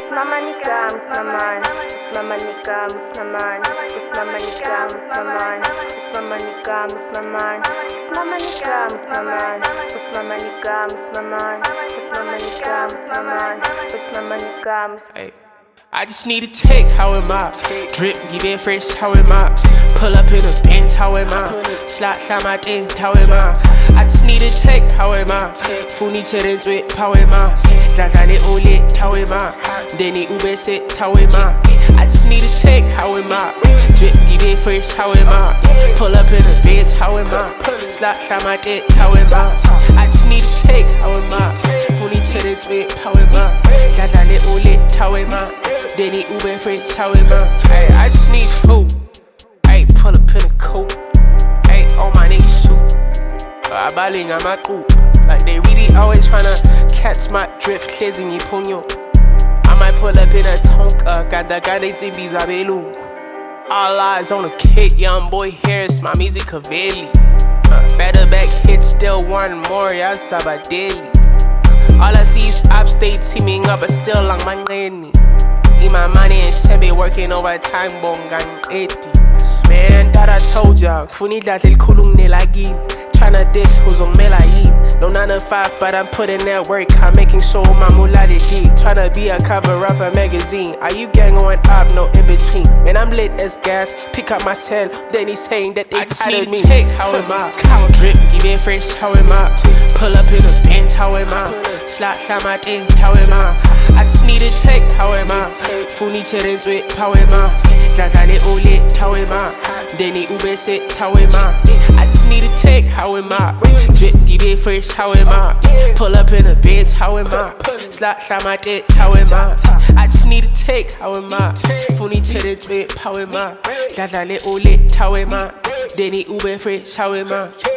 Mama nigga, Miss Maman. Miss Mama nigga, Miss Maman. Miss Mama nigga, Miss Maman. Miss Mama nigga, Miss Maman. Miss Mama nigga, Miss Maman. Miss Mama nigga, Miss Maman. Miss Mama nigga, Miss Maman. Miss Mama nigga, Miss. Hey. I just need a take, how am I? Drip, give it fresh, how am I? Pull up in a Benz, how am I? Slide my day, how am I? I just need a take, how am I? Funi challenge with, how am I? Zazale olet, how am I? Denny Ube set, how am I? I just need a take, how am I? Drip, give it fresh, how am I? Pull up in a Benz, how am I? Slide my day, how am I? I just need a take, how am I? Funi challenge with, how am I? Zazale olet, how am I? Denny Ube fresh, how am I? Ay, I just need food. Ay, pull up in a coat. Ay, all my niggas shoot. I balling on my group. Like they really always tryna catch my drift, cleansing you punyo. I might pull up in a Tonka, ganda tibis abelu. All eyes on a kid, young boy Harris, my music Cavelli. Better back hit, still one more, yeah, Sabadeli. All I see is upstate teaming up, but still long my lane. My money and Shembe working overtime, bongang 80. Man, that I told ya, Funi dazel kulung nilagin. Tryna diss who's on Melayin. No 9 to 5, but I'm putting that work. I'm making sure my mullah legit. Tryna be a cover of a magazine. Are you gang on up, no in between? Man, I'm lit as gas. Pick up my cell, then he's saying that they tired of me. Take, how am I? Cow drip, give it fresh, how am I? Pull up in a Benz, how am I? Slide my day, how am I? I just need a take, how am I? Funi challenge with, how am I? Zazale olet, how am I? Denny Ube set, how am I? I just need a take, how am I? Drip, give it fresh, how am I? Pull up in a Benz, how am I? Slide my day, how am I? I just need a take, how am I? Funi challenge with, how am I? Zazale olet, how am I? Denny Ube fresh, how am I?